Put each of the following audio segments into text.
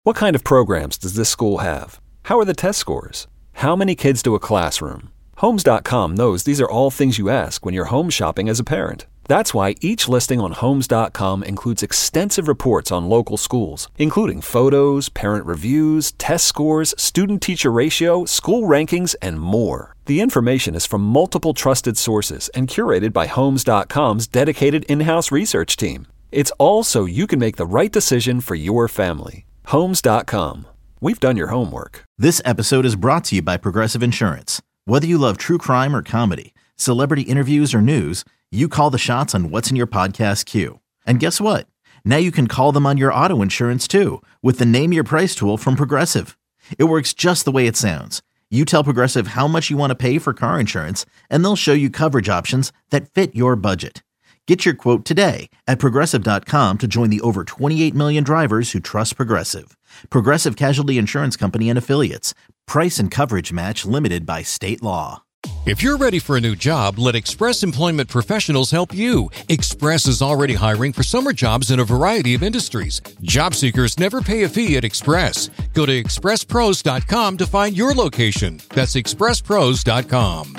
What kind of programs does this school have? How are the test scores? How many kids to a classroom? Homes.com knows these are all things you ask when you're home shopping as a parent. That's why each listing on Homes.com includes extensive reports on local schools, including photos, parent reviews, test scores, student-teacher ratio, school rankings, and more. The information is from multiple trusted sources and curated by Homes.com's dedicated in-house research team. It's all so you can make the right decision for your family. Homes.com. We've done your homework. This episode is brought to you by Progressive Insurance. Whether you love true crime or comedy, celebrity interviews or news, you call the shots on what's in your podcast queue. And guess what? Now you can call them on your auto insurance too with the Name Your Price tool from Progressive. It works just the way it sounds. You tell Progressive how much you want to pay for car insurance, and they'll show you coverage options that fit your budget. Get your quote today at Progressive.com to join the over 28 million drivers who trust Progressive. Progressive Casualty Insurance Company and Affiliates. Price and coverage match limited by state law. If you're ready for a new job, let Express Employment Professionals help you. Express is already hiring for summer jobs in a variety of industries. Job seekers never pay a fee at Express. Go to expresspros.com to find your location. That's expresspros.com.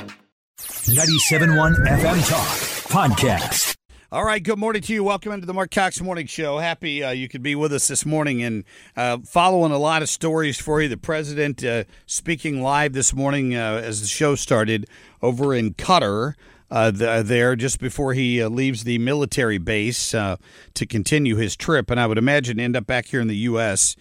97.1 FM Talk Podcast. All right, good morning to you. Welcome into the Mark Cox Morning Show. Happy you could be with us this morning and following a lot of stories for you. The president speaking live this morning as the show started over in Qatar there just before he leaves the military base to continue his trip, and I would imagine end up back here in the U.S.,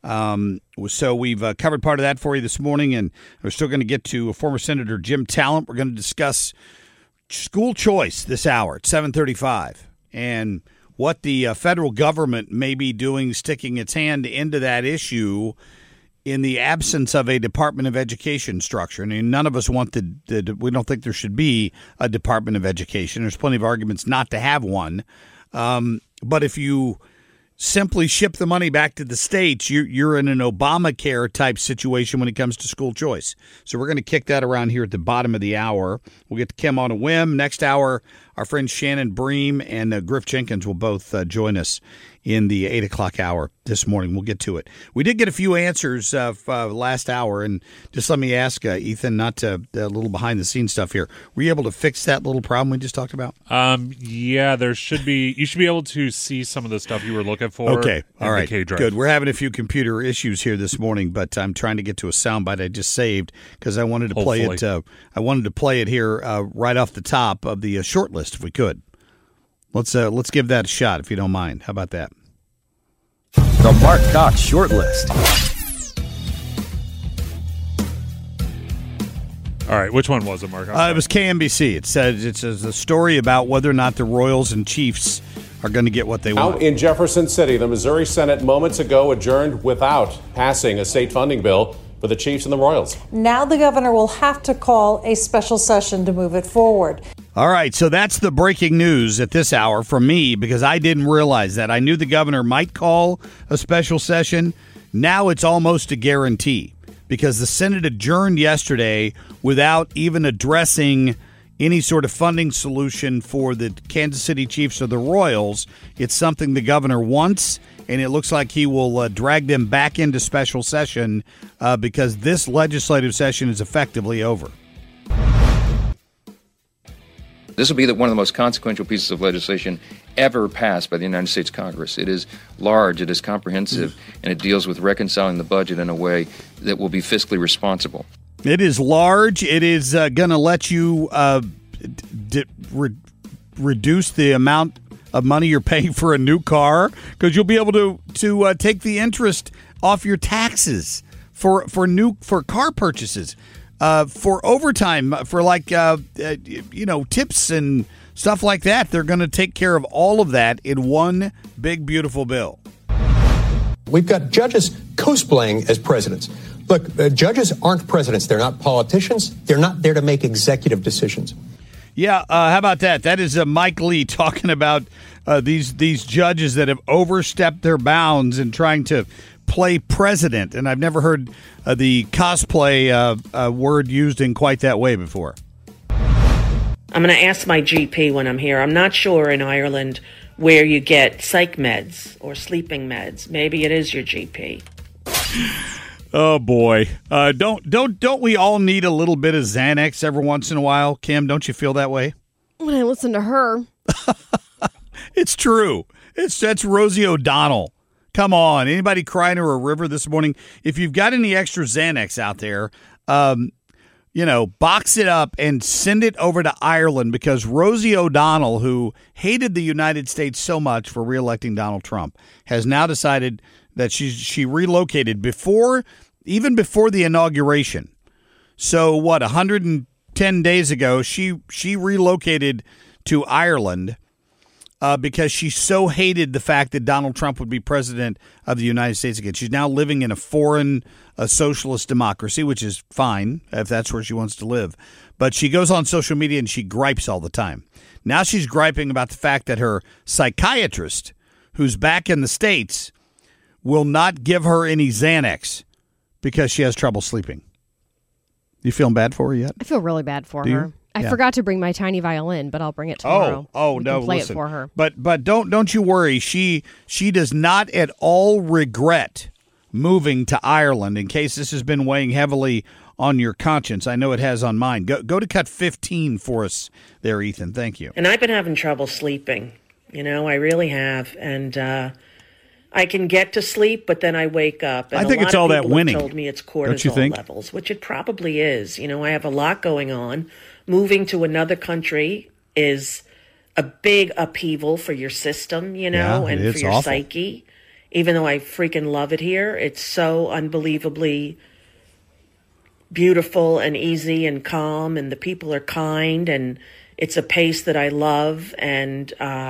so we've covered part of that for you this morning, and we're still going to get to former Senator Jim Talent. We're going to discuss school choice this hour at 7:35 and what the federal government may be doing, sticking its hand into that issue in the absence of a Department of Education structure. I mean, none of us want we don't think there should be a Department of Education. There's plenty of arguments not to have one. But if you simply ship the money back to the states, you're in an Obamacare type situation when it comes to school choice. So we're going to kick that around here at the bottom of the hour. We'll get to Kim on a whim. Next hour, our friends Shannon Bream and Griff Jenkins will both join us in the 8 o'clock hour this morning. We'll get to it. We did get a few answers last hour, and just let me ask, Ethan, not to a little behind-the-scenes stuff here. Were you able to fix that little problem we just talked about? Yeah, there should be. You should be able to see some of the stuff you were looking for. Okay, all right, good. We're having a few computer issues here this morning, but I'm trying to get to a soundbite I just saved because I wanted to play it. I wanted to play it here right off the top of the short list, if we could. Let's give that a shot, if you don't mind. How about that? The Mark Cox Short List. All right, which one was it, Mark? It was KMBC. It says it's a story about whether or not the Royals and Chiefs are going to get what they want. Out in Jefferson City, the Missouri Senate moments ago adjourned without passing a state funding bill for the Chiefs and the Royals. Now the governor will have to call a special session to move it forward. All right, so that's the breaking news at this hour from me because I didn't realize that. I knew the governor might call a special session. Now it's almost a guarantee because the Senate adjourned yesterday without even addressing any sort of funding solution for the Kansas City Chiefs or the Royals. It's something the governor wants, and it looks like he will drag them back into special session because this legislative session is effectively over. This will be one of the most consequential pieces of legislation ever passed by the United States Congress. It is large, it is comprehensive, and it deals with reconciling the budget in a way that will be fiscally responsible. It is large. It is going to let you reduce the amount of money you're paying for a new car because you'll be able to take the interest off your taxes for car purchases. For overtime, for tips and stuff like that. They're going to take care of all of that in one big, beautiful bill. We've got judges cosplaying as presidents. Look, judges aren't presidents. They're not politicians. They're not there to make executive decisions. Yeah, how about that? That is Mike Lee talking about these judges that have overstepped their bounds and trying to play president, and I've never heard the cosplay word used in quite that way before. I'm going to ask my GP when I'm here. I'm not sure in Ireland where you get psych meds or sleeping meds. Maybe it is your GP. Oh boy! Don't we all need a little bit of Xanax every once in a while, Kim? Don't you feel that way? When I listen to her, it's true. That's Rosie O'Donnell. Come on, anybody crying her a river this morning? If you've got any extra Xanax out there, box it up and send it over to Ireland, because Rosie O'Donnell, who hated the United States so much for reelecting Donald Trump, has now decided that she relocated even before the inauguration. So 110 days ago, she relocated to Ireland because she so hated the fact that Donald Trump would be president of the United States again. She's now living in a socialist democracy, which is fine if that's where she wants to live. But she goes on social media and she gripes all the time. Now she's griping about the fact that her psychiatrist, who's back in the States, will not give her any Xanax because she has trouble sleeping. You feeling bad for her yet? I feel really bad for Do you? her. I Yeah. forgot to bring my tiny violin, but I'll bring it tomorrow. Oh, We no, can play listen. it for her. But don't you worry. She does not at all regret moving to Ireland, in case this has been weighing heavily on your conscience. I know it has on mine. Go to cut 15 for us there, Ethan. Thank you. And I've been having trouble sleeping. I really have. And I can get to sleep, but then I wake up. And I think a lot it's all of that people have winning. told me it's Don't you cortisol think? levels, which it probably is. I have a lot going on. Moving to another country is a big upheaval for your system, Yeah, and it's for your awful. psyche. Even though I freaking love it here, it's so unbelievably beautiful and easy and calm, and the people are kind, and it's a pace that I love, and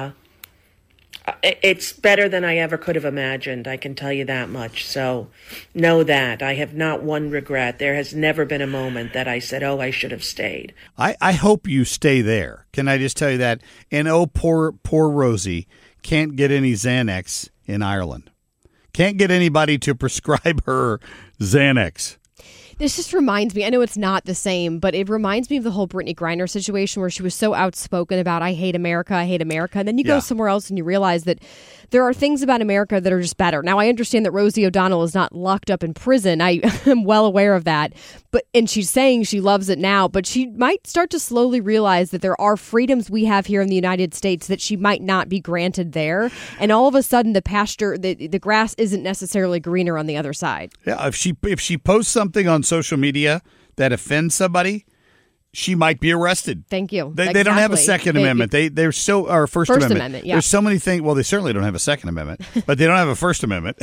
it's better than I ever could have imagined. I can tell you that much. So know that. I have not one regret. There has never been a moment that I said, oh, I should have stayed. I hope you stay there. Can I just tell you that? And poor Rosie can't get any Xanax in Ireland. Can't get anybody to prescribe her Xanax. This just reminds me, I know it's not the same, but it reminds me of the whole Brittany Griner situation where she was so outspoken about, I hate America. And then you go somewhere else and you realize that there are things about America that are just better. Now, I understand that Rosie O'Donnell is not locked up in prison. I am well aware of that. And she's saying she loves it now, but she might start to slowly realize that there are freedoms we have here in the United States that she might not be granted there. And all of a sudden, the pasture, the grass isn't necessarily greener on the other side. Yeah, if she posts something on social media that offends somebody, she might be arrested. Thank you. They don't have a Second Amendment. They're so or First Amendment. Yeah. There's so many things. Well, they certainly don't have a Second Amendment, but they don't have a First Amendment.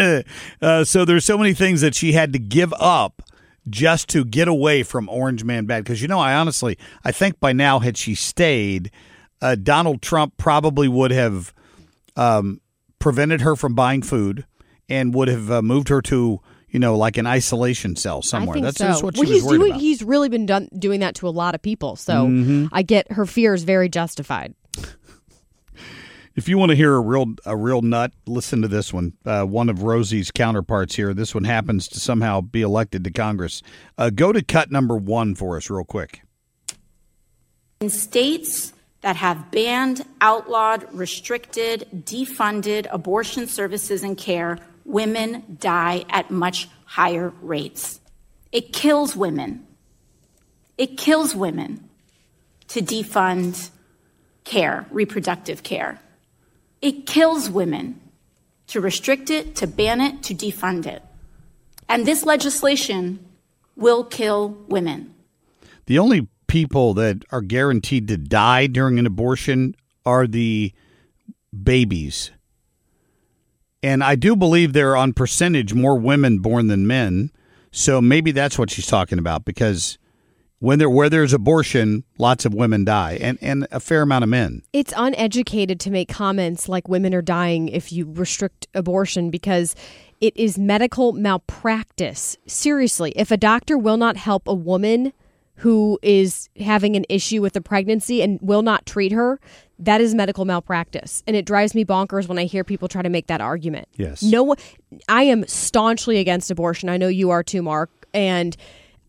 So there's so many things that she had to give up just to get away from Orange Man Bad. Because I think by now, had she stayed, Donald Trump probably would have prevented her from buying food and would have moved her to, like an isolation cell somewhere. I think That's so. what she was worried about. He's really been doing that to a lot of people. So I get her fears very justified. If you want to hear a real nut, listen to this one. One of Rosie's counterparts here. This one happens to somehow be elected to Congress. Go to cut number 1 for us real quick. In states that have banned, outlawed, restricted, defunded abortion services and care, women die at much higher rates. It kills women. It kills women to defund care, reproductive care. It kills women to restrict it, to ban it, to defund it. And this legislation will kill women. The only people that are guaranteed to die during an abortion are the babies. And I do believe there are, on percentage, more women born than men. So maybe that's what she's talking about, because where there's abortion, lots of women die, and a fair amount of men. It's uneducated to make comments like women are dying if you restrict abortion, because it is medical malpractice. Seriously, if a doctor will not help a woman who is having an issue with a pregnancy and will not treat her, that is medical malpractice. And it drives me bonkers when I hear people try to make that argument. Yes. I am staunchly against abortion. I know you are too, Mark. And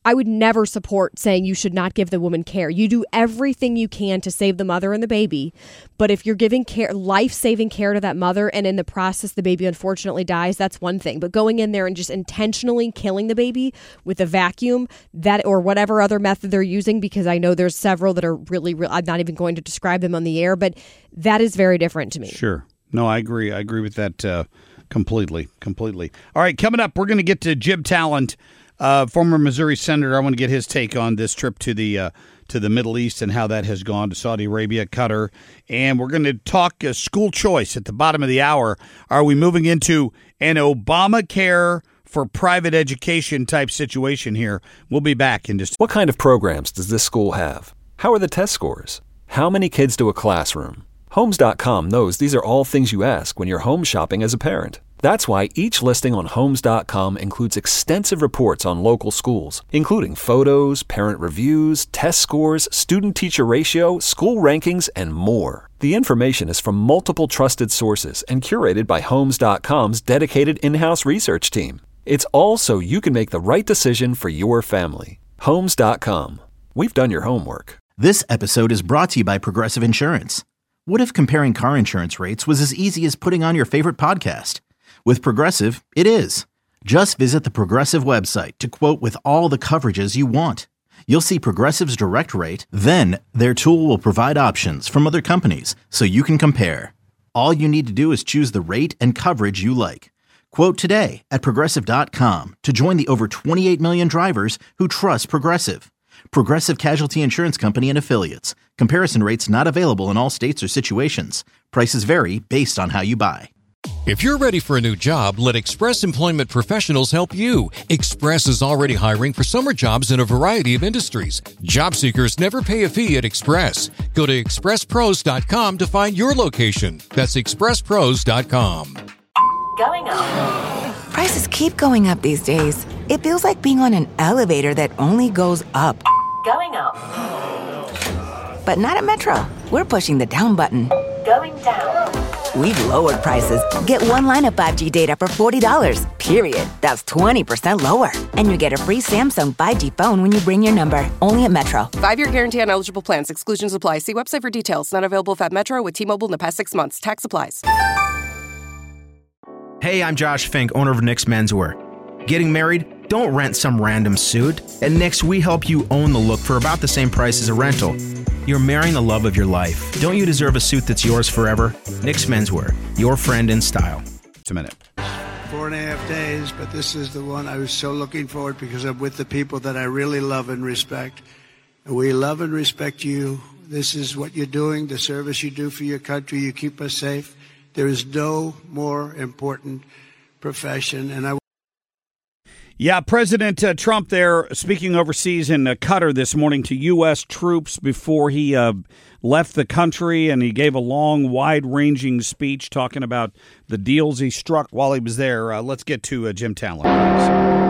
I would never support saying you should not give the woman care. You do everything you can to save the mother and the baby. But if you're giving care, life-saving care to that mother, and in the process the baby unfortunately dies, that's one thing. But going in there and just intentionally killing the baby with a vacuum, that or whatever other method they're using, because I know there's several that are really, I'm not even going to describe them on the air, but that is very different to me. Sure. No, I agree. I agree with that completely. All right, coming up, we're going to get to Jim Talent, former Missouri senator. I want to get his take on this trip to the Middle East and how that has gone, to Saudi Arabia, Qatar. And we're going to talk school choice at the bottom of the hour. Are we moving into an Obamacare for private education type situation here? We'll be back in just... What kind of programs does this school have? How are the test scores? How many kids to a classroom? Homes.com knows these are all things you ask when you're home shopping as a parent. That's why each listing on Homes.com includes extensive reports on local schools, including photos, parent reviews, test scores, student-teacher ratio, school rankings, and more. The information is from multiple trusted sources and curated by Homes.com's dedicated in-house research team. It's all so you can make the right decision for your family. Homes.com. We've done your homework. This episode is brought to you by Progressive Insurance. What if comparing car insurance rates was as easy as putting on your favorite podcast? With Progressive, it is. Just visit the Progressive website to quote with all the coverages you want. You'll see Progressive's direct rate, then their tool will provide options from other companies so you can compare. All you need to do is choose the rate and coverage you like. Quote today at Progressive.com to join the over 28 million drivers who trust Progressive. Progressive Casualty Insurance Company and Affiliates. Comparison rates not available in all states or situations. Prices vary based on how you buy. If you're ready for a new job, let Express Employment Professionals help you. Express is already hiring for summer jobs in a variety of industries. Job seekers never pay a fee at Express. Go to expresspros.com to find your location. That's expresspros.com. Going up. Prices keep going up these days. It feels like being on an elevator that only goes up. Going up. But not at Metro. We're pushing the down button. Going down. We've lowered prices. Get one line of 5G data for $40, period. That's 20% lower. And you get a free Samsung 5G phone when you bring your number. Only at Metro. 5-year guarantee on eligible plans. Exclusions apply. See website for details. Not available at Metro with T-Mobile in the past 6 months. Tax applies. Hey, I'm Josh Fink, owner of Nick's Menswear. Getting married? Don't rent some random suit. At Nick's, we help you own the look for about the same price as a rental. You're marrying the love of your life. Don't you deserve a suit that's yours forever? Nick's Menswear, your friend in style. Just a minute. 4.5 days, but this is the one I was so looking forward because I'm with the people that I really love and respect. And we love and respect you. This is what you're doing, the service you do for your country. You keep us safe. There is no more important profession. And Yeah, President Trump there speaking overseas in Qatar this morning to U.S. troops before he left the country, and he gave a long, wide-ranging speech talking about the deals he struck while he was there. Let's get to Jim Talent, please.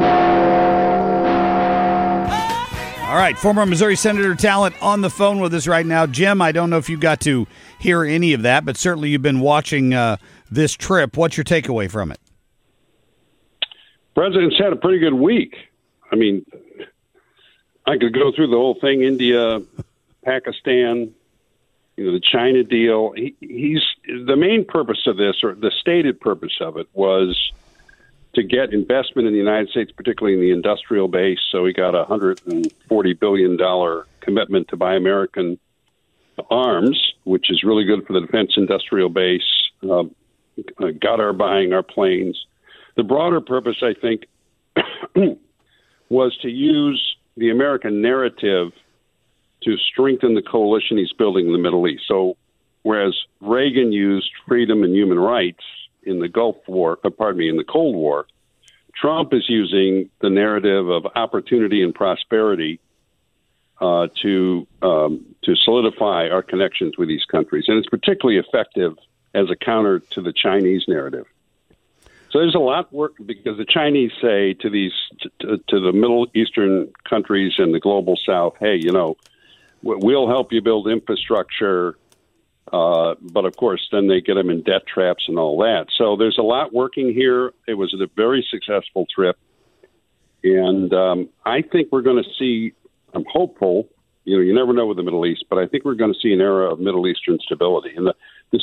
All right, former Missouri Senator Talent on the phone with us right now. Jim, I don't know if you got to hear any of that, but certainly you've been watching this trip. What's your takeaway from it? President's had a pretty good week. I mean, I could go through the whole thing: India, Pakistan, the China deal. He's the main purpose of this, or the stated purpose of it, was to get investment in the United States, particularly in the industrial base. So he got a $140 billion commitment to buy American arms, which is really good for the defense industrial base. Got our buying our planes. The broader purpose, I think, was to use the American narrative to strengthen the coalition he's building in the Middle East. So whereas Reagan used freedom and human rights in the in the Cold War, Trump is using the narrative of opportunity and prosperity to solidify our connections with these countries. And it's particularly effective as a counter to the Chinese narrative. So there's a lot of work, because the Chinese say to the Middle Eastern countries and the global South, hey, we'll help you build infrastructure. But of course, then they get them in debt traps and all that. So there's a lot working here. It was a very successful trip. And I think we're going to see, I'm hopeful, you never know with the Middle East, but I think we're going to see an era of Middle Eastern stability. And the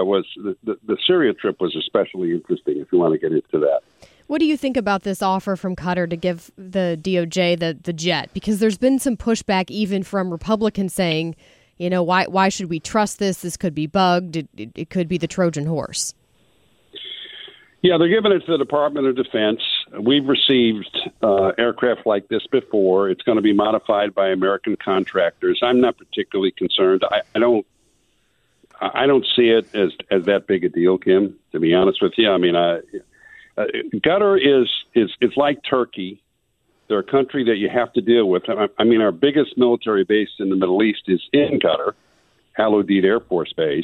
Syria trip was especially interesting, if you want to get into that. What do you think about this offer from Qatar to give the DOJ the jet? Because there's been some pushback even from Republicans saying, why should we trust this? This could be bugged. It could be the Trojan horse. Yeah, they're giving it to the Department of Defense. We've received aircraft like this before. It's going to be modified by American contractors. I'm not particularly concerned. I don't see it as that big a deal, Kim, to be honest with you. I mean, Qatar is like Turkey. They're a country that you have to deal with. I mean, our biggest military base in the Middle East is in Qatar, Al Udeid Air Force Base.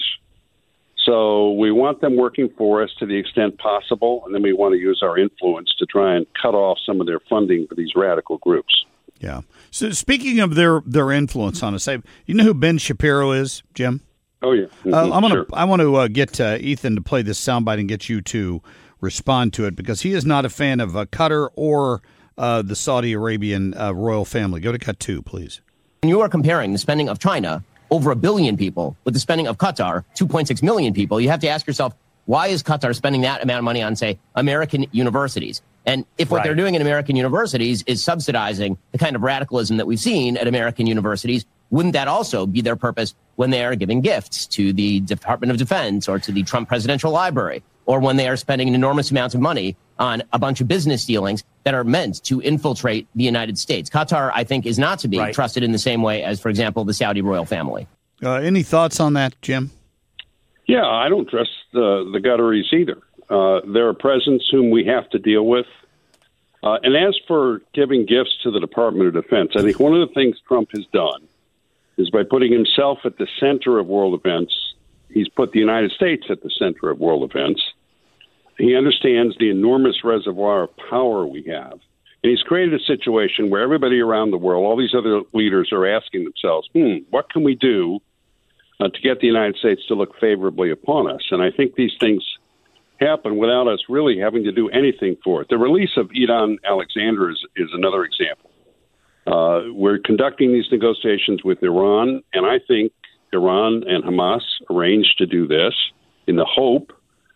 So we want them working for us to the extent possible, and then we want to use our influence to try and cut off some of their funding for these radical groups. Yeah. So speaking of their influence on us, you know who Ben Shapiro is, Jim? Oh, yeah. Mm-hmm. I want to get Ethan to play this soundbite and get you to respond to it, because he is not a fan of Qatar or the Saudi Arabian royal family. Go to cut 2, please. When you are comparing the spending of China, over 1 billion people, with the spending of Qatar, 2.6 million people, you have to ask yourself, why is Qatar spending that amount of money on, say, American universities? And if what they're doing in American universities is subsidizing the kind of radicalism that we've seen at American universities, wouldn't that also be their purpose when they are giving gifts to the Department of Defense or to the Trump Presidential Library, or when they are spending enormous amounts of money on a bunch of business dealings that are meant to infiltrate the United States? Qatar, I think, is not to be trusted in the same way as, for example, the Saudi royal family. Any thoughts on that, Jim? Yeah, I don't trust the Qataris either. They're a presence whom we have to deal with. And as for giving gifts to the Department of Defense, I think one of the things Trump has done is by putting himself at the center of world events, he's put the United States at the center of world events. He understands the enormous reservoir of power we have. And he's created a situation where everybody around the world, all these other leaders, are asking themselves, what can we do to get the United States to look favorably upon us? And I think these things happen without us really having to do anything for it. The release of Idan Alexander is another example. We're conducting these negotiations with Iran, and I think Iran and Hamas arranged to do this in the hope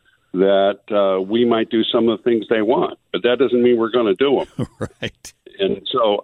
that we might do some of the things they want. But that doesn't mean we're going to do them. Right. And so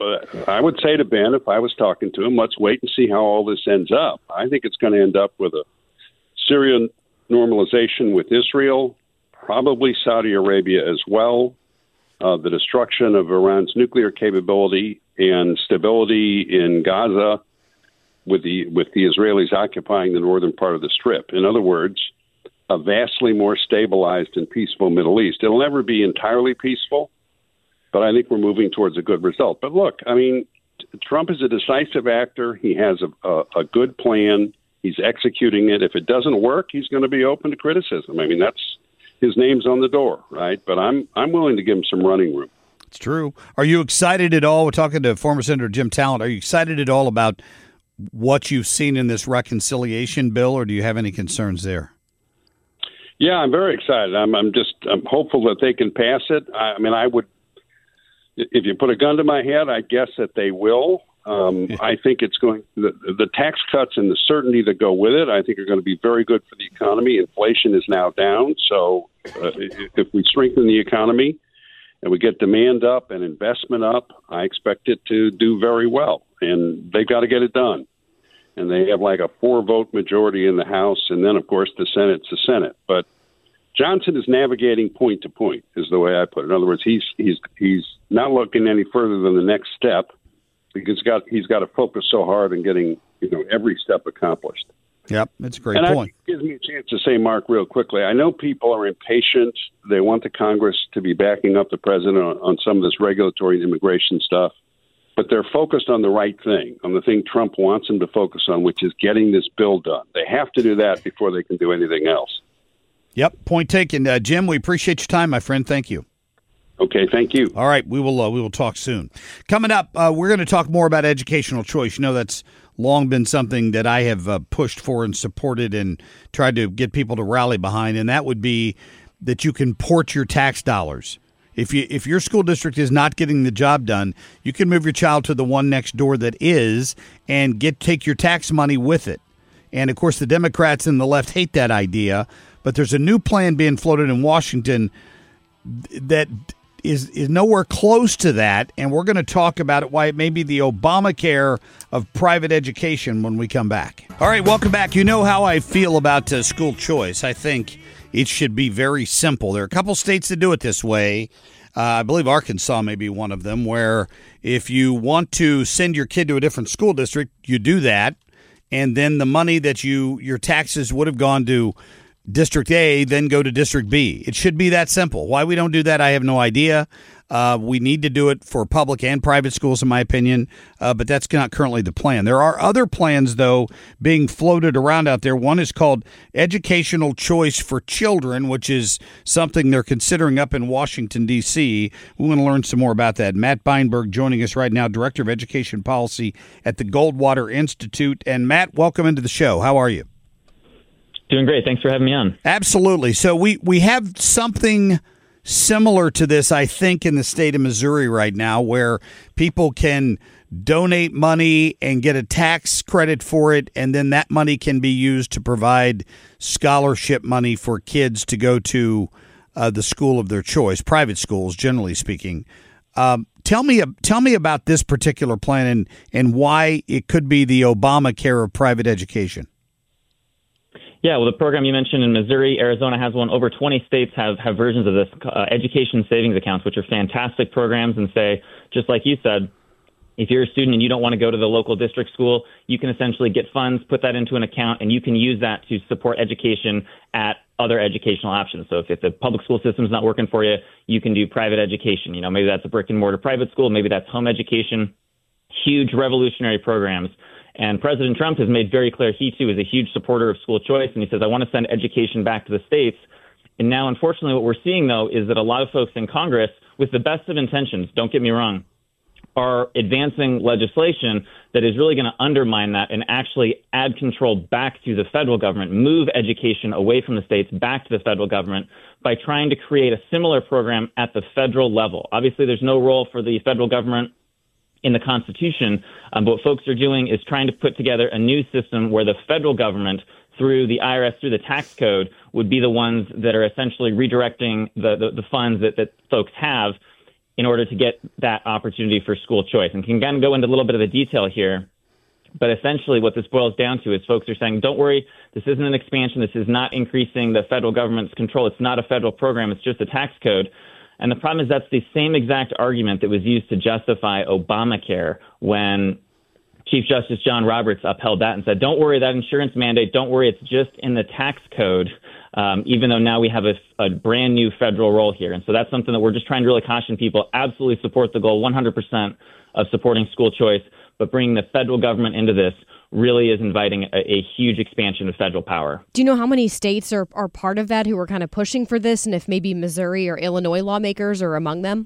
I would say to Ben, if I was talking to him, let's wait and see how all this ends up. I think it's going to end up with a Syrian normalization with Israel, probably Saudi Arabia as well, the destruction of Iran's nuclear capability and stability in Gaza with the Israelis occupying the northern part of the Strip. In other words, a vastly more stabilized and peaceful Middle East. It'll never be entirely peaceful, but I think we're moving towards a good result. But look, I mean, Trump is a decisive actor. He has a good plan. He's executing it. If it doesn't work, he's going to be open to criticism. I mean, that's his name's on the door, right? But I'm willing to give him some running room. It's true. Are you excited at all? We're talking to former Senator Jim Talent. Are you excited at all about what you've seen in this reconciliation bill, or do you have any concerns there? Yeah, I'm very excited. I'm hopeful that they can pass it. I mean, I would, if you put a gun to my head, I guess that they will. I think it's going, the tax cuts and the certainty that go with it, I think are going to be very good for the economy. Inflation is now down. So if we strengthen the economy and we get demand up and investment up, I expect it to do very well. And they've got to get it done. And they have like a 4-vote majority in the House. And then, of course, the Senate's the Senate. But Johnson is navigating point to point, is the way I put it. In other words, he's not looking any further than the next step, because he's got to focus so hard on getting every step accomplished. Yep, that's a great point. It gives me a chance to say, Mark, real quickly, I know people are impatient. They want the Congress to be backing up the president on some of this regulatory and immigration stuff, but they're focused on the right thing, on the thing Trump wants them to focus on, which is getting this bill done. They have to do that before they can do anything else. Yep, point taken. Jim, we appreciate your time, my friend. Thank you. Okay, thank you. All right, we will talk soon. Coming up, we're going to talk more about educational choice. You know, that's long been something that I have pushed for and supported and tried to get people to rally behind, and that would be that you can port your tax dollars. If your school district is not getting the job done, you can move your child to the one next door that is and take your tax money with it. And, of course, the Democrats and the left hate that idea. But there's a new plan being floated in Washington that is nowhere close to that. And we're going to talk about it, why it may be the Obamacare of private education when we come back. All right, welcome back. You know how I feel about school choice. I think it should be very simple. There are a couple states that do it this way. I believe Arkansas may be one of them, where if you want to send your kid to a different school district, you do that. And then the money that your taxes would have gone to District A, then go to District B. It should be that simple. Why we don't do that, I have no idea. We need to do it for public and private schools, in my opinion, but that's not currently the plan. There are other plans, though, being floated around out there. One is called Educational Choice for Children, which is something they're considering up in Washington, D.C. We want to learn some more about that. Matt Beinberg joining us right now, Director of Education Policy at the Goldwater Institute. And, Matt, welcome into the show. How are you? Doing great. Thanks for having me on. Absolutely. So we have something similar to this, I think, in the state of Missouri right now, where people can donate money and get a tax credit for it, and then that money can be used to provide scholarship money for kids to go to the school of their choice, private schools, generally speaking. Tell me about this particular plan and why it could be the Obamacare of private education. Yeah, well, the program you mentioned in Missouri, Arizona has one. Over 20 states have versions of this, education savings accounts, which are fantastic programs, and say, just like you said, if you're a student and you don't want to go to the local district school, you can essentially get funds, put that into an account, and you can use that to support education at other educational options. So if the public school system is not working for you, you can do private education. You know, maybe that's a brick and mortar private school, maybe that's home education. Huge revolutionary programs. And President Trump has made very clear he, too, is a huge supporter of school choice. And he says, I want to send education back to the states. And now, unfortunately, what we're seeing, though, is that a lot of folks in Congress, with the best of intentions, don't get me wrong, are advancing legislation that is really going to undermine that and actually add control back to the federal government, move education away from the states back to the federal government by trying to create a similar program at the federal level. Obviously, there's no role for the federal government in the Constitution, but what folks are doing is trying to put together a new system where the federal government, through the IRS, through the tax code, would be the ones that are essentially redirecting the funds that folks have in order to get that opportunity for school choice. And can kind of go into a little bit of the detail here, but essentially what this boils down to is folks are saying, don't worry, this isn't an expansion, this is not increasing the federal government's control, it's not a federal program, it's just a tax code. And the problem is that's the same exact argument that was used to justify Obamacare when Chief Justice John Roberts upheld that and said, don't worry, that insurance mandate, don't worry, it's just in the tax code, even though now we have a brand new federal role here. And so that's something that we're just trying to really caution people, absolutely support the goal, 100% of supporting school choice, but bringing the federal government into this really is inviting a huge expansion of federal power. Do you know how many states are part of that who are kind of pushing for this, and if maybe Missouri or Illinois lawmakers are among them?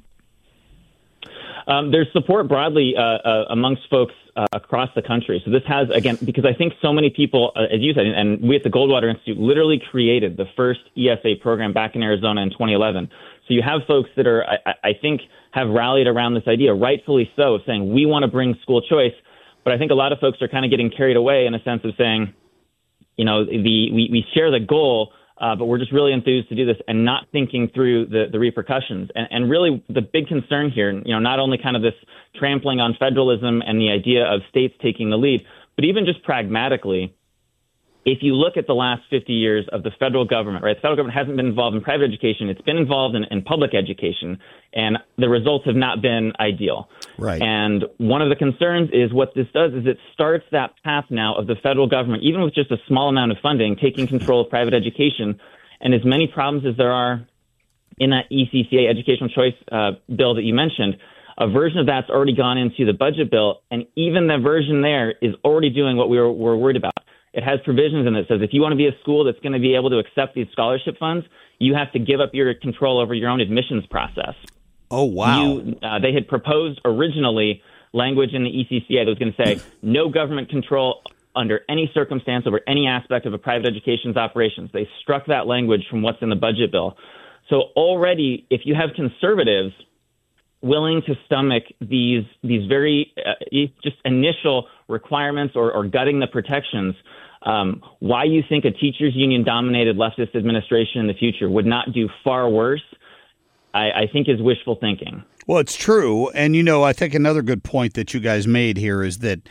There's support broadly amongst folks across the country. So this has, again, because I think so many people, as you said, and we at the Goldwater Institute literally created the first ESA program back in Arizona in 2011. So you have folks that are, I think, have rallied around this idea, rightfully so, of saying we want to bring school choice. But I think a lot of folks are kind of getting carried away in a sense of saying, you know, we share the goal, but we're just really enthused to do this and not thinking through the repercussions. And really the big concern here, you know, not only kind of this trampling on federalism and the idea of states taking the lead, but even just pragmatically, if you look at the last 50 years of the federal government, right, the federal government hasn't been involved in private education. It's been involved in public education, and the results have not been ideal. Right. And one of the concerns is what this does is it starts that path now of the federal government, even with just a small amount of funding, taking control of private education. And as many problems as there are in that ECCA, educational choice bill that you mentioned, a version of that's already gone into the budget bill, and even the version there is already doing what we're worried about. It has provisions in it that says if you want to be a school that's going to be able to accept these scholarship funds, you have to give up your control over your own admissions process. Oh, wow. They had proposed originally language in the ECCA that was going to say no government control under any circumstance over any aspect of a private education's operations. They struck that language from what's in the budget bill. So already, if you have conservatives willing to stomach these very just initial requirements or gutting the protections, why you think a teachers union dominated leftist administration in the future would not do far worse, I think is wishful thinking. Well, it's true. And, I think another good point that you guys made here is that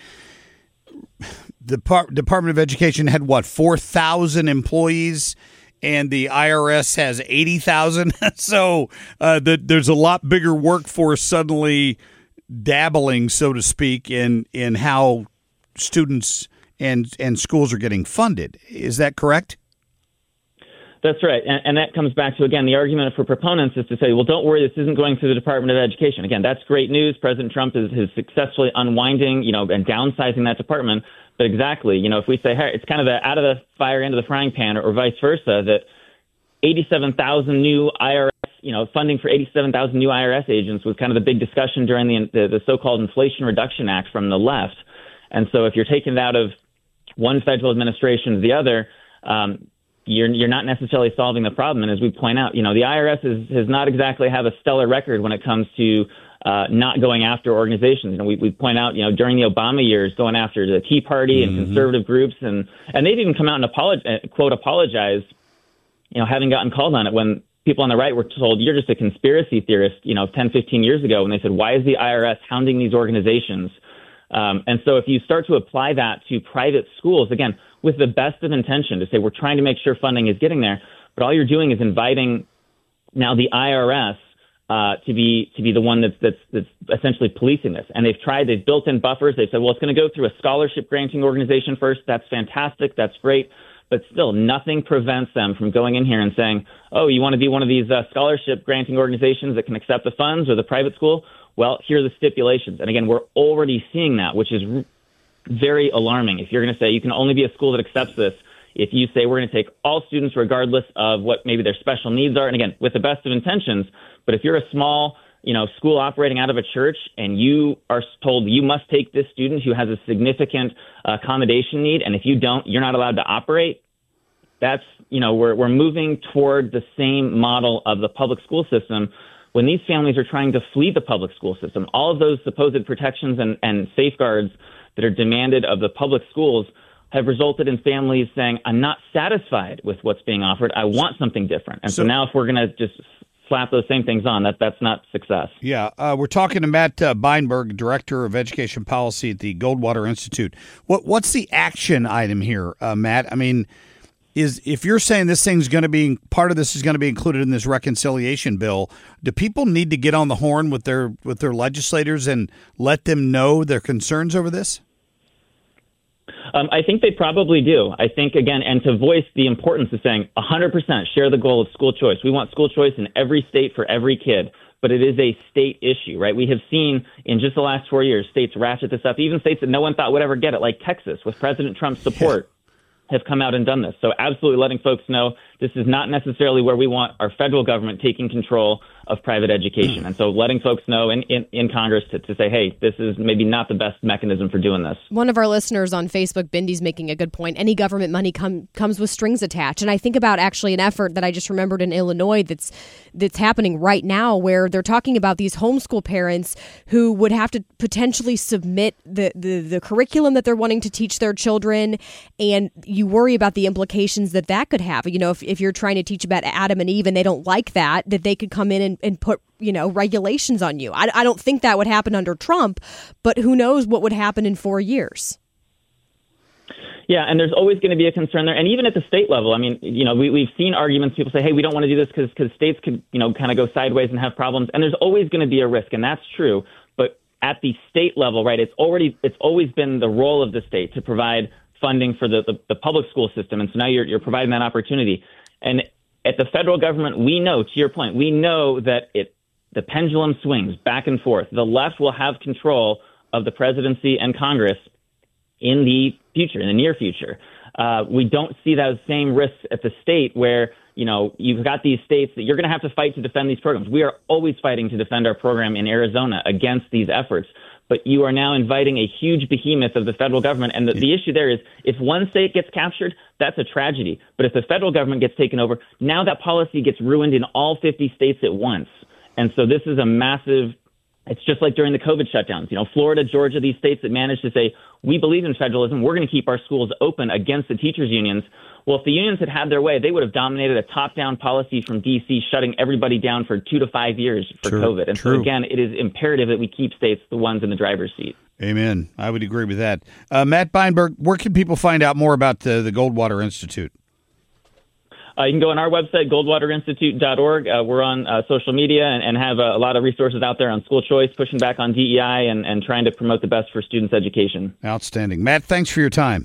the Department of Education had, 4,000 employees, and the IRS has 80,000. So there's a lot bigger workforce suddenly dabbling, so to speak, in how students and schools are getting funded. Is that correct? That's right. And that comes back to, again, the argument for proponents is to say, well, don't worry, this isn't going through the Department of Education. Again, that's great news. President Trump is successfully unwinding, and downsizing that department. But exactly, if we say, hey, it's kind of the out of the fire into the frying pan, or vice versa, that 87,000 new IRS, funding for 87,000 new IRS agents was kind of the big discussion during the so-called Inflation Reduction Act from the left. And so if you're taking it out of one federal administration to the other, you're not necessarily solving the problem. And as we point out, the IRS has not exactly have a stellar record when it comes to not going after organizations. We point out, during the Obama years, going after the Tea Party and conservative groups, and they've even come out and apologize, having gotten called on it when people on the right were told, you're just a conspiracy theorist, 10, 15 years ago, when they said, why is the IRS hounding these organizations? And so if you start to apply that to private schools, again, with the best of intention to say we're trying to make sure funding is getting there, but all you're doing is inviting now the IRS to be the one that's essentially policing this. And they've built in buffers. They said, well, it's going to go through a scholarship granting organization first. That's fantastic. That's great. But still, nothing prevents them from going in here and saying, oh, you want to be one of these scholarship granting organizations that can accept the funds, or the private school? Well, here are the stipulations. And again, we're already seeing that, which is very alarming. If you're going to say you can only be a school that accepts this, if you say we're going to take all students regardless of what maybe their special needs are, and again, with the best of intentions, but if you're a small, school operating out of a church and you are told you must take this student who has a significant accommodation need, and if you don't, you're not allowed to operate, that's, we're moving toward the same model of the public school system when these families are trying to flee the public school system. All of those supposed protections and safeguards that are demanded of the public schools have resulted in families saying, I'm not satisfied with what's being offered. I want something different. And so now if we're going to just slap those same things on, that's not success. Yeah. We're talking to Matt Beinberg, Director of Education Policy at the Goldwater Institute. What's the action item here, Matt? I mean, if you're saying this thing's going to be, part of this is going to be included in this reconciliation bill, do people need to get on the horn with their legislators and let them know their concerns over this? I think they probably do. I think, again, and to voice the importance of saying 100% share the goal of school choice. We want school choice in every state for every kid, but it is a state issue, right? We have seen in just the last 4 years, states ratchet this up, even states that no one thought would ever get it, like Texas, with President Trump's support, have come out and done this. So absolutely letting folks know this is not necessarily where we want our federal government taking control of private education. And so letting folks know in Congress to say, hey, this is maybe not the best mechanism for doing this. One of our listeners on Facebook, Bindy's making a good point. Any government money comes with strings attached. And I think about actually an effort that I just remembered in Illinois that's happening right now, where they're talking about these homeschool parents who would have to potentially submit the curriculum that they're wanting to teach their children. And you worry about the implications that could have. If you're trying to teach about Adam and Eve and they don't like that they could come in and put, regulations on you. I don't think that would happen under Trump, but who knows what would happen in 4 years. Yeah, and there's always going to be a concern there. And even at the state level, I mean, we've seen arguments, people say, hey, we don't want to do this because states could, kind of go sideways and have problems. And there's always going to be a risk, and that's true. But at the state level, right, it's always been the role of the state to provide funding for the public school system. And so now you're providing that opportunity. And at the federal government, we know, to your point, we know that the pendulum swings back and forth. The left will have control of the presidency and Congress in the future, in the near future. We don't see those same risks at the state where, you've got these states that you're going to have to fight to defend these programs. We are always fighting to defend our program in Arizona against these efforts. but you are now inviting a huge behemoth of the federal government. And the issue there is if one state gets captured, that's a tragedy. But if the federal government gets taken over, now that policy gets ruined in all 50 states at once. And so this is a massive, it's just like during the COVID shutdowns. Florida, Georgia, these states that managed to say, we believe in federalism, we're going to keep our schools open against the teachers' unions. Well, if the unions had their way, they would have dominated a top-down policy from D.C., shutting everybody down for 2 to 5 years for COVID. And so, again, it is imperative that we keep states the ones in the driver's seat. Amen. I would agree with that. Matt Beinberg, where can people find out more about the Goldwater Institute? You can go on our website, goldwaterinstitute.org. We're on social media and have a lot of resources out there on school choice, pushing back on DEI and trying to promote the best for students' education. Outstanding. Matt, thanks for your time.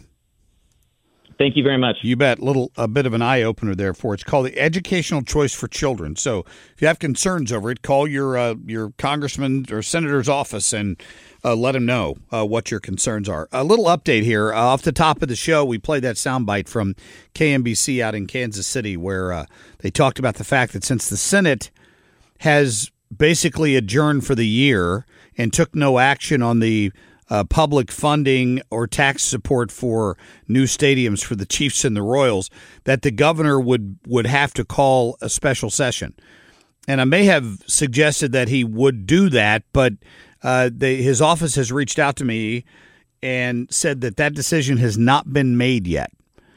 Thank you very much. You bet. A bit of an eye-opener there for it's called the Educational Choice for Children. So if you have concerns over it, call your congressman or senator's office and let him know what your concerns are. A little update here. Off the top of the show, we played that soundbite from KMBC out in Kansas City where they talked about the fact that since the Senate has basically adjourned for the year and took no action on the public funding or tax support for new stadiums for the Chiefs and the Royals, that the governor would have to call a special session. And I may have suggested that he would do that, but his office has reached out to me and said that decision has not been made yet.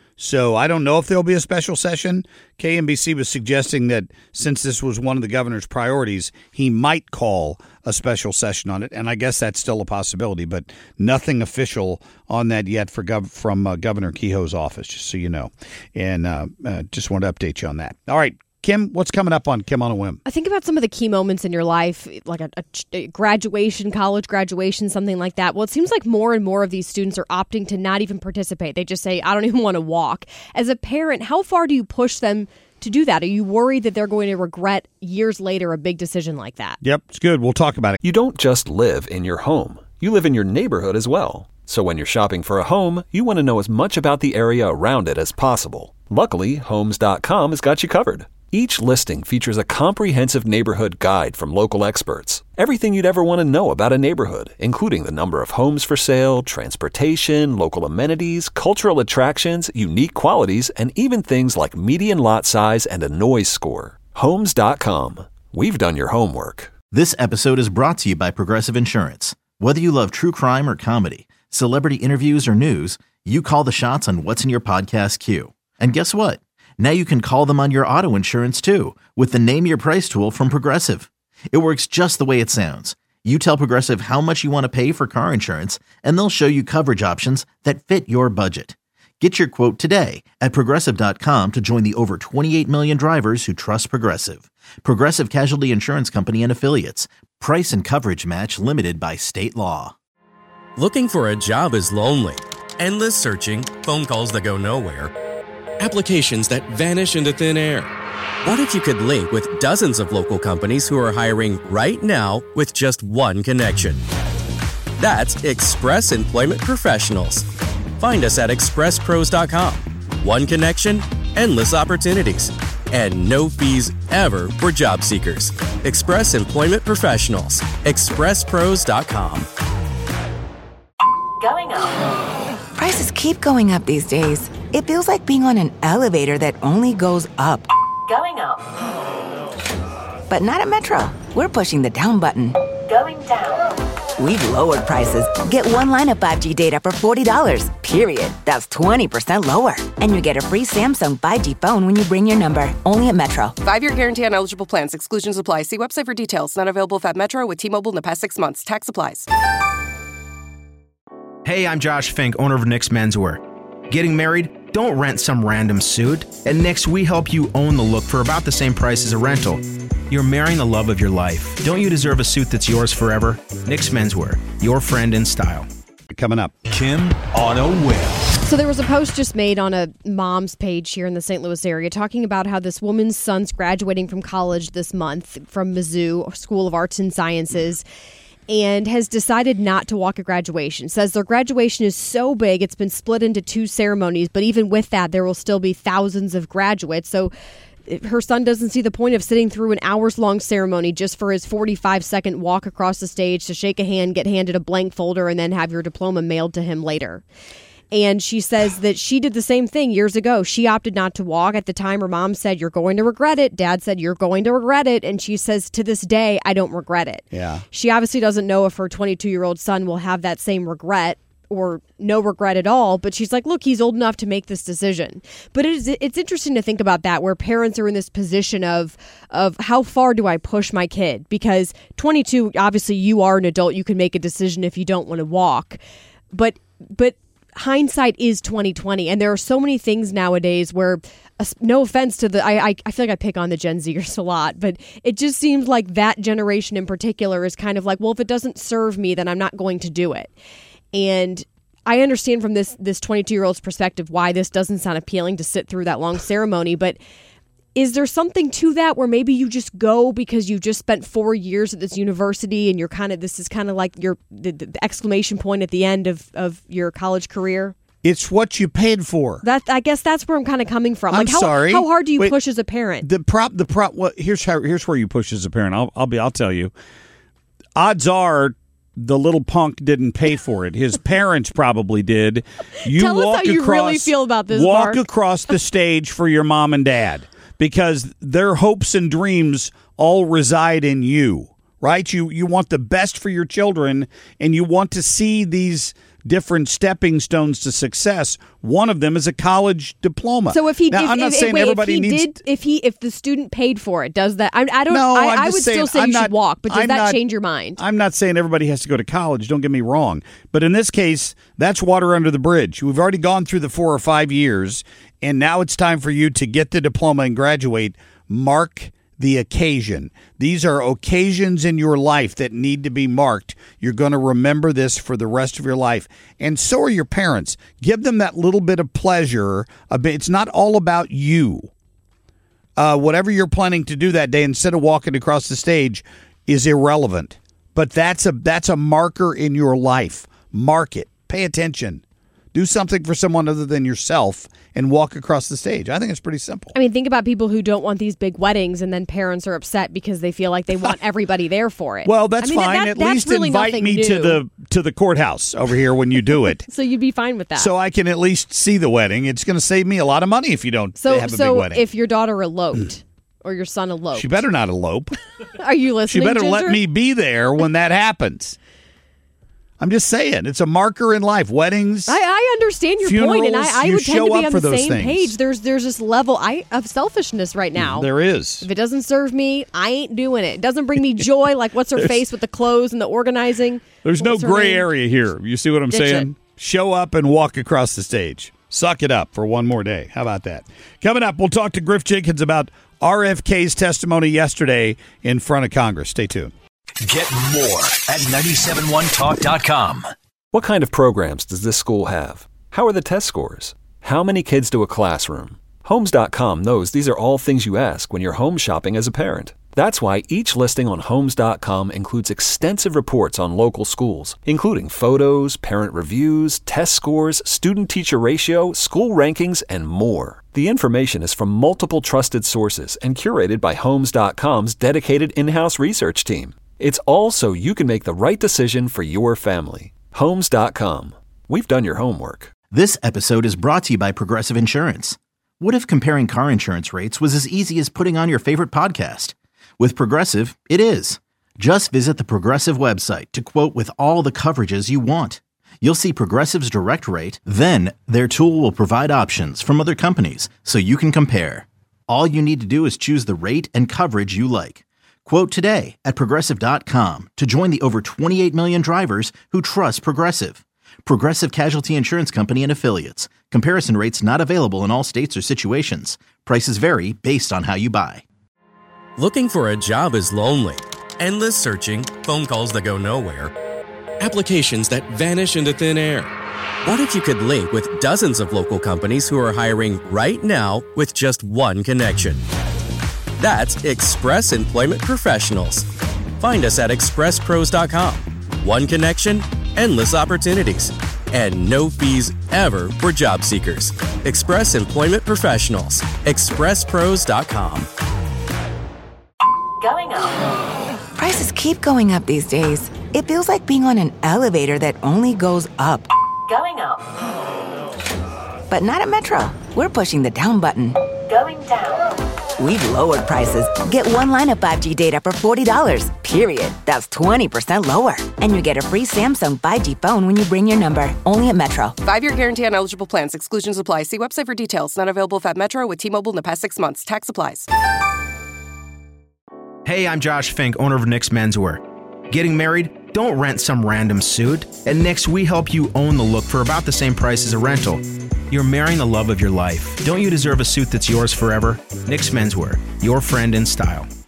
So I don't know if there'll be a special session. KMBC was suggesting that since this was one of the governor's priorities, he might call a special session on it, and I guess that's still a possibility, but nothing official on that yet from Governor Kehoe's office, just so you know. And just wanted to update you on that. All right, Kim, what's coming up on Kim on a Whim? I think about some of the key moments in your life, like a graduation, college graduation, something like that. Well, it seems like more and more of these students are opting to not even participate. They just say, I don't even want to walk. As a parent, how far do you push them to do that? Are you worried that they're going to regret years later a big decision like that? Yep, it's good. We'll talk about it. You don't just live in your home. You live in your neighborhood as well. So when you're shopping for a home, you want to know as much about the area around it as possible. Luckily, Homes.com has got you covered. Each listing features a comprehensive neighborhood guide from local experts. Everything you'd ever want to know about a neighborhood, including the number of homes for sale, transportation, local amenities, cultural attractions, unique qualities, and even things like median lot size and a noise score. Homes.com. We've done your homework. This episode is brought to you by Progressive Insurance. Whether you love true crime or comedy, celebrity interviews or news, you call the shots on what's in your podcast queue. And guess what? Now you can call them on your auto insurance too with the Name Your Price tool from Progressive. It works just the way it sounds. You tell Progressive how much you want to pay for car insurance, and they'll show you coverage options that fit your budget. Get your quote today at Progressive.com to join the over 28 million drivers who trust Progressive. Progressive Casualty Insurance Company and Affiliates. Price and coverage match limited by state law. Looking for a job is lonely. Endless searching, phone calls that go nowhere, applications that vanish into thin air. What if you could link with dozens of local companies who are hiring right now with just one connection? That's Express Employment Professionals. Find us at expresspros.com. One connection, endless opportunities, and no fees ever for job seekers. Express Employment Professionals. expresspros.com. Going up. Prices keep going up these days. It feels like being on an elevator that only goes up. Going up. But not at Metro. We're pushing the down button. Going down. We've lowered prices. Get one line of 5G data for $40, period. That's 20% lower. And you get a free Samsung 5G phone when you bring your number. Only at Metro. 5-year guarantee on eligible plans. Exclusions apply. See website for details. Not available if at Metro with T-Mobile in the past 6 months. Tax applies. Hey, I'm Josh Fink, owner of Nick's Menswear. Getting married? Don't rent some random suit. At Nick's, we help you own the look for about the same price as a rental. You're marrying the love of your life. Don't you deserve a suit that's yours forever? Nick's Menswear, your friend in style. Coming up, Kim on a Whim. So there was a post just made on a mom's page here in the St. Louis area talking about how this woman's son's graduating from college this month from Mizzou School of Arts and Sciences, and has decided not to walk at graduation. Says their graduation is so big, it's been split into 2 ceremonies, but even with that, there will still be thousands of graduates. So her son doesn't see the point of sitting through an hours-long ceremony just for his 45-second walk across the stage to shake a hand, get handed a blank folder, and then have your diploma mailed to him later. And she says that she did the same thing years ago. She opted not to walk. At the time, her mom said, "You're going to regret it." Dad said, "You're going to regret it." And she says, to this day, "I don't regret it." Yeah. She obviously doesn't know if her 22-year-old son will have that same regret or no regret at all. But she's like, look, he's old enough to make this decision. But it's interesting to think about that, where parents are in this position of how far do I push my kid? Because 22, obviously you are an adult. You can make a decision if you don't want to walk. But hindsight is 2020, and there are so many things nowadays where, no offense to I feel like I pick on the Gen Zers a lot, but it just seems like that generation in particular is kind of like, well, if it doesn't serve me, then I'm not going to do it. And I understand from this 22-year-old's perspective why this doesn't sound appealing to sit through that long ceremony, but is there something to that where maybe you just go because you just spent 4 years at this university and this is kind of like the exclamation point at the end of your college career? It's what you paid for. I guess that's where I'm kind of coming from. I'm sorry. How hard do you push as a parent? The prop. Well, here's where you push as a parent. I'll tell you. Odds are, the little punk didn't pay for it. His parents probably did. Tell us how you really feel about this, Walk Mark. across the stage for your mom and dad, because their hopes and dreams all reside in you, right? You want the best for your children, and you want to see these different stepping stones to success. One of them is a college diploma. So if the student paid for it, does that? I would still say you should walk, but does that change your mind? I'm not saying everybody has to go to college. Don't get me wrong, but in this case, that's water under the bridge. We've already gone through the 4 or 5 years, and now it's time for you to get the diploma and graduate. Mark the occasion. These are occasions in your life that need to be marked. You're going to remember this for the rest of your life. And so are your parents. Give them that little bit of pleasure. It's not all about you. Whatever you're planning to do that day, instead of walking across the stage, is irrelevant. But that's a marker in your life. Mark it. Pay attention. Do something for someone other than yourself and walk across the stage. I think it's pretty simple. I mean, think about people who don't want these big weddings, and then parents are upset because they feel like they want everybody there for it. Well, that's fine. At least really invite me to the courthouse over here when you do it. So you'd be fine with that. So I can at least see the wedding. It's going to save me a lot of money if you don't have a big wedding. So if your daughter eloped or your son eloped. She better not elope. Are you listening, She better Ginger? let me be there when that happens. I'm just saying, it's a marker in life. Weddings, I understand your point, and I would tend to be on the same page. There's this level of selfishness right now. There is. If it doesn't serve me, I ain't doing it. It doesn't bring me joy, like what's her face with the clothes and the organizing. There's no gray area here. You see what I'm saying? Show up and walk across the stage. Suck it up for one more day. How about that? Coming up, we'll talk to Griff Jenkins about RFK's testimony yesterday in front of Congress. Stay tuned. Get more at 971talk.com. What kind of programs does this school have? How are the test scores? How many kids do a classroom? Homes.com knows these are all things you ask when you're home shopping as a parent. That's why each listing on Homes.com includes extensive reports on local schools, including photos, parent reviews, test scores, student-teacher ratio, school rankings, and more. The information is from multiple trusted sources and curated by Homes.com's dedicated in-house research team. It's all so you can make the right decision for your family. Homes.com. We've done your homework. This episode is brought to you by Progressive Insurance. What if comparing car insurance rates was as easy as putting on your favorite podcast? With Progressive, it is. Just visit the Progressive website to quote with all the coverages you want. You'll see Progressive's direct rate, then their tool will provide options from other companies so you can compare. All you need to do is choose the rate and coverage you like. Quote today at Progressive.com to join the over 28 million drivers who trust Progressive. Progressive Casualty Insurance Company and Affiliates. Comparison rates not available in all states or situations. Prices vary based on how you buy. Looking for a job is lonely. Endless searching, phone calls that go nowhere, applications that vanish into thin air. What if you could link with dozens of local companies who are hiring right now with just one connection? That's Express Employment Professionals. Find us at expresspros.com. One connection, endless opportunities. and no fees ever for job seekers. Express Employment Professionals. ExpressPros.com. Going up. Prices keep going up these days. It feels like being on an elevator that only goes up. Going up. But not at Metro. We're pushing the down button. Going down. We've lowered prices. Get one line of 5G data for $40, period. That's 20% lower. And you get a free Samsung 5G phone when you bring your number. Only at Metro. 5-year guarantee on eligible plans. Exclusions apply. See website for details. Not available if at Metro with T-Mobile in the past 6 months. Tax applies. Hey, I'm Josh Fink, owner of Nick's Menswear. Getting married? Don't rent some random suit. At Nick's, we help you own the look for about the same price as a rental. You're marrying the love of your life. Don't you deserve a suit that's yours forever? Nick's Menswear, your friend in style.